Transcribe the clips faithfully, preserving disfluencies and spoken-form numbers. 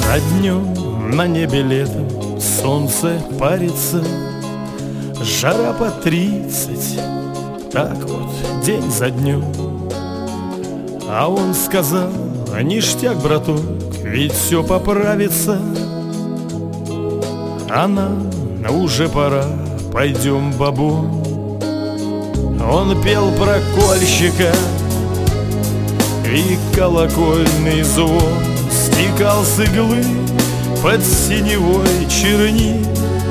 За днем на небе летом солнце парится, жара по тридцать, так вот день за днем. А он сказал: ништяк, браток, ведь все поправится. А нам уже пора, пойдем, бабу. Он пел про кольщика, и колокольный звон стекал с иглы под синевой черни.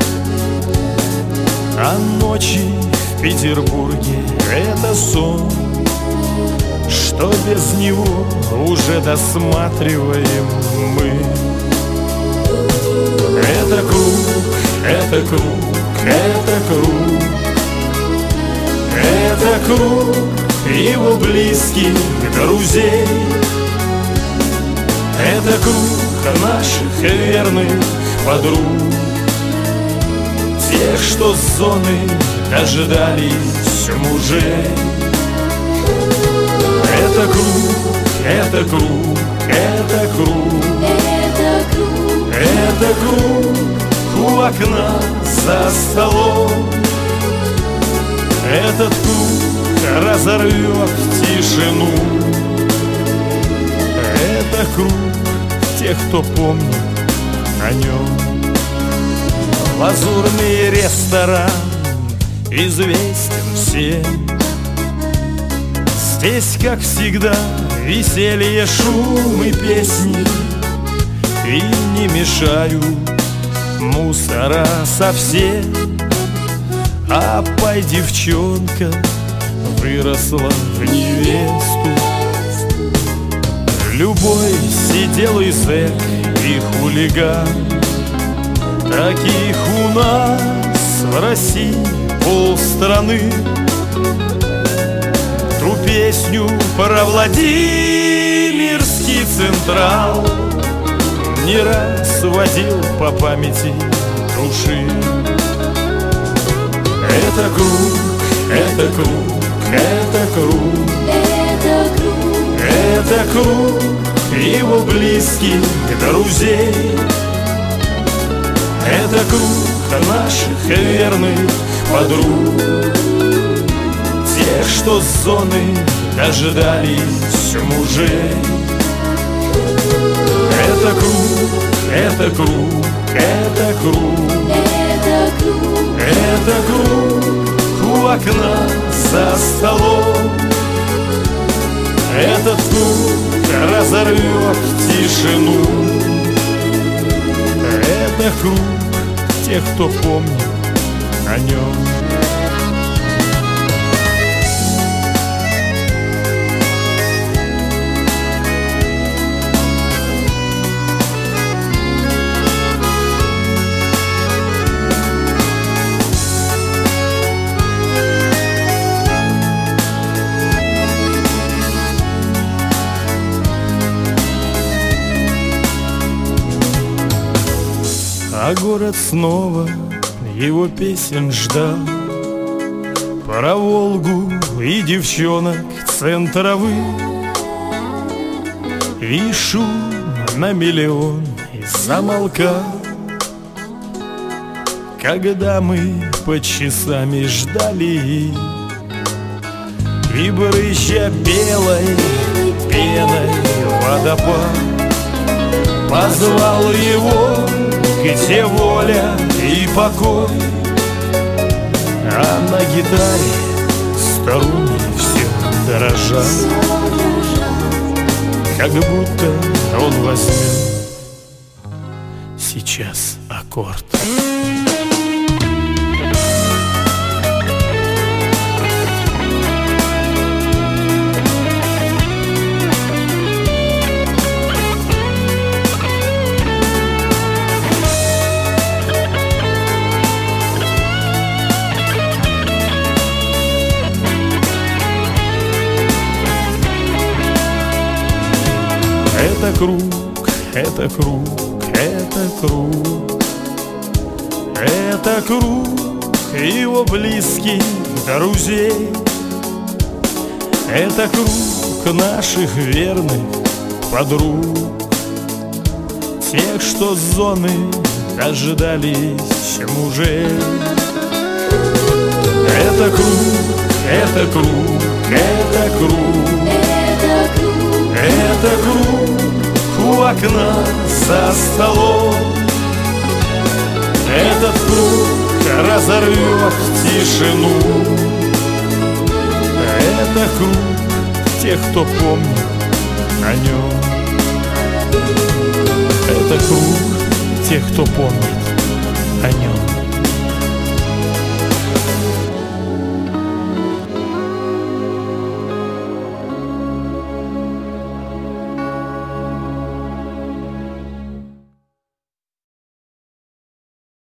А ночи в Петербурге — это сон, что без него уже досматриваем мы. Это круг, это круг, это круг, это круг его близких друзей. Это круг наших верных подруг, тех, что с зоны дождались мужей. Это круг, это круг, это круг, это круг, это круг у окна за столом. Этот круг разорвет тишину. Это круг тех, кто помнит о нем. Лазурный ресторан известен всем. Здесь, как всегда, веселье, шум и песни, и не мешают мусора совсем. А пой, девчонка выросла в невесту. Любой сиделый зэк и хулиган, таких у нас в России полстраны. Ту песню про Владимирский Централ не раз водил по памяти души. Это круг, это круг, это круг, это круг, это круг его близких друзей. Это круг наших верных подруг, тех, что с зоны дождались мужей. Это круг, это круг, это круг, это круг, это круг у окна за столом. Этот круг разорвет тишину. Это круг тех, кто помнит о нем. А город снова его песен ждал, про Волгу и девчонок центровых. И шум на миллион и замолкал, когда мы под часами ждали. И брызжа белой пеной водопад позвал его, где воля и покой. А на гитаре струны все дрожат, как будто он возьмет сейчас аккорд. Это круг, это круг, это круг, это круг его близких друзей. Это круг наших верных подруг, тех, что с зоны дожидались мужей. Это круг, это круг, это круг, Это круг, это круг у окна за столом. Этот круг разорвет тишину. Это круг тех, кто помнит о нем. Это круг тех, кто помнит о нем.